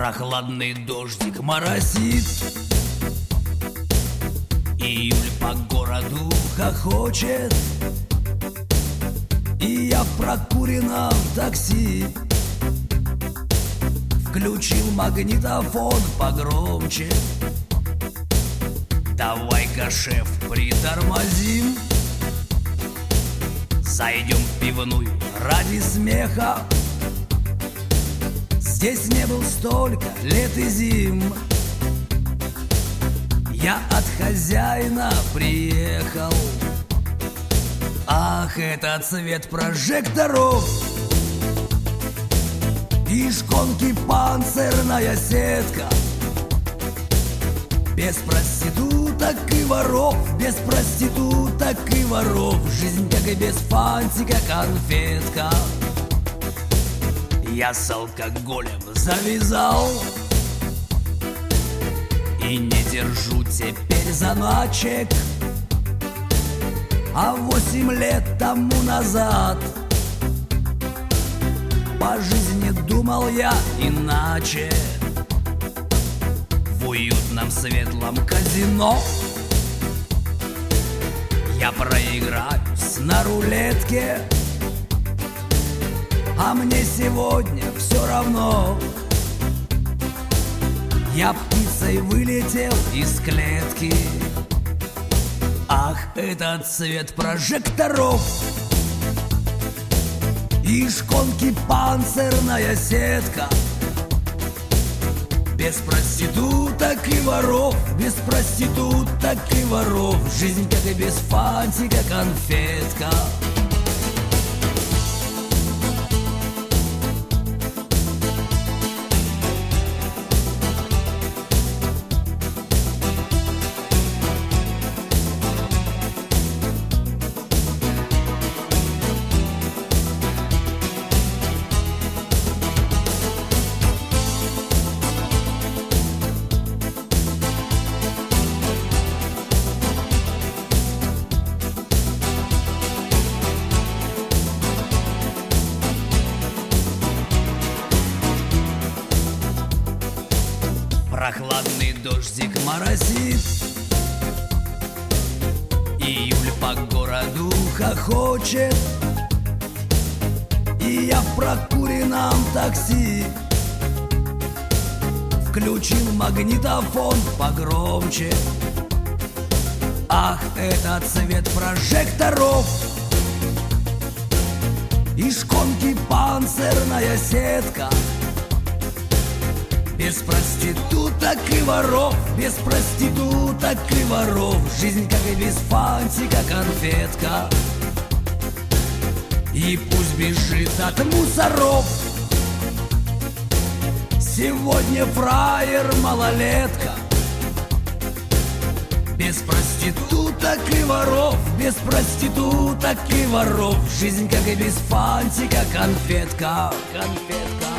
Прохладный дождик моросит, июль по городу хохочет, и я в прокуренном такси включил магнитофон погромче. Давай-ка, шеф, притормозим, зайдем в пивную ради смеха. Здесь не был столько лет и зим. Я от хозяина приехал. Ах, это цвет прожекторов и шконки панцирная сетка. Без проституток и воров, без проституток и воров, жизнь как и без фантика конфетка. Я с алкоголем завязал и не держу теперь заначек. А 8 лет тому назад по жизни думал я иначе. В уютном светлом казино я проиграюсь на рулетке, а мне сегодня все равно. Я птицей вылетел из клетки. Ах, этот цвет прожекторов и шконки панцирная сетка. Без проституток и воров, без проституток и воров, жизнь как и без фантика конфетка. Прохладный дождик моросит, июль по городу хохочет, и я в прокуренном такси включил магнитофон погромче. Ах, это цвет прожекторов и шконки панцирная сетка. Без проституток и воров, без проституток и воров, жизнь как и без фантика конфетка. И пусть бежит от мусоров сегодня фраер малолетка. Без проституток и воров, без проституток и воров, жизнь как и без фантика конфетка, конфетка.